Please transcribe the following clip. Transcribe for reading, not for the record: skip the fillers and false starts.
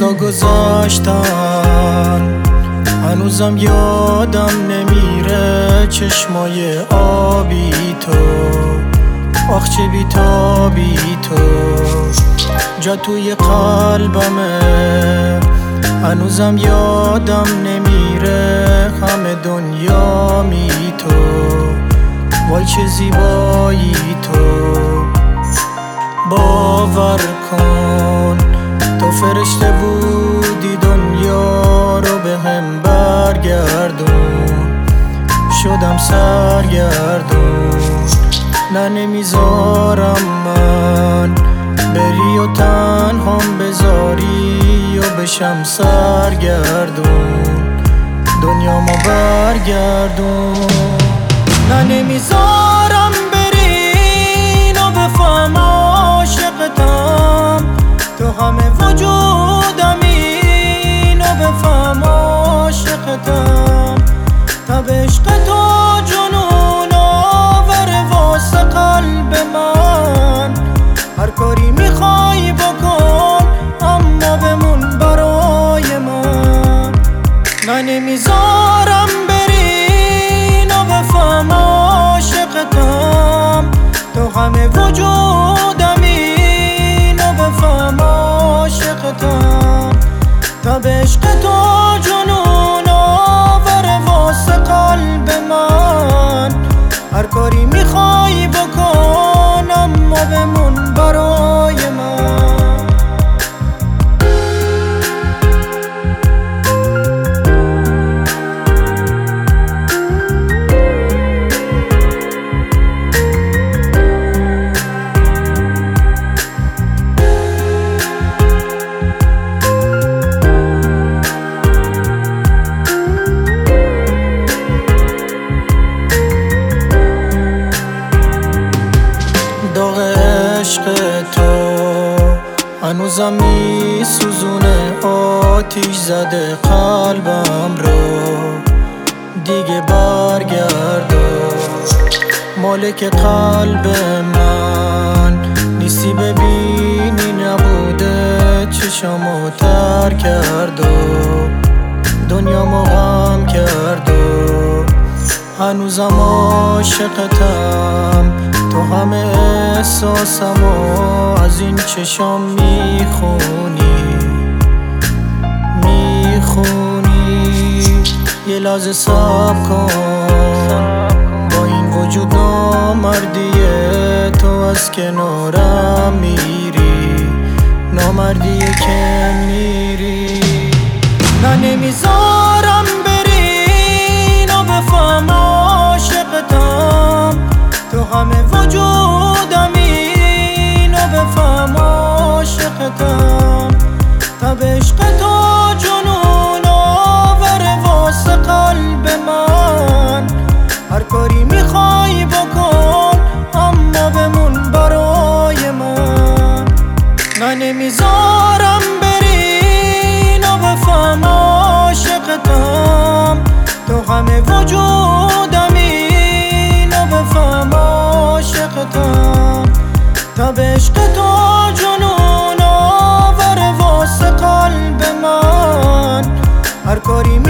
تا گذشتن هنوزم یادم نمیره چشمای آبی تو، آخ چه بی‌تابی تو، جا توی قلبمه هنوزم یادم نمیره همه دنیا می تو، وای چه زیبایی تو. باور کن تو فرشته بودی دنیا رو به هم برگردون، شدم سرگردون. نه نمیذارم من بری و تنهام بذاری و بشم سرگردون، دنیامو برگردون. نه نمیذارم بری و بفهم عاشقتم، تو همه وجودمی و بفهم عاشقتم. تا به عشق تو جنون آوره واسه قلب من، هر کاری میخوای بکن اما بمون برای من. من نمیذارم بری و بفهم عاشقتم، تو همه وجودمی و بفهم عاشقتم. تا به عشق تو جنون آوره واسه قلب من، هر کاری میخوای بکن اما بمون برای من. داغ عشق تو هنوزم میسوزونه، آتیش زده قلبم رو، دیگه برگردا. مالک قلب من نیستی ببینی، نبوده چشامو تر کرد و دنیامو غم کرد و هنوزم عاشقتم. تو همه احساسمو از این چشام میخونی، یه لحظه صبر کن، با این وجود نامردیه تو از کنارم میری، نامردیه که میری. نه نمیذارم بری و بفهم عاشقتم، تو همه وجودمی و بفهم عاشقتم. تا به عشق تو جنون آوره واسه قلب من، هر کاری میخوای بکن اما بمون برای من. من نمیذارم بری و بفهم عاشقتم، تو همه وجودمی و بفهم عاشقتم. تا به عشق تو جنون آوره واسه قلب من، هر کاری